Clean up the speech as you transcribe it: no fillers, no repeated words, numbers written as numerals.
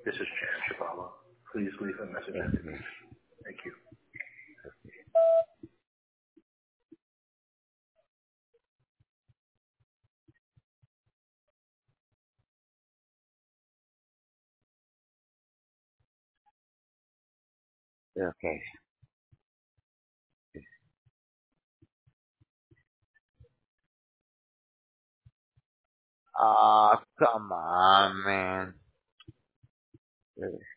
This is Chan Shabala. Please leave a message after the beep. Thank you. Okay. Come on, man.